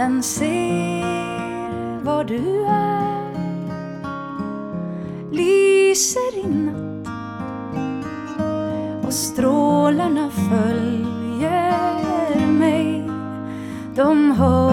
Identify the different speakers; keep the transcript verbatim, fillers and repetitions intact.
Speaker 1: Den ser var du är, lyser i natt och strålarna följer mig. De hör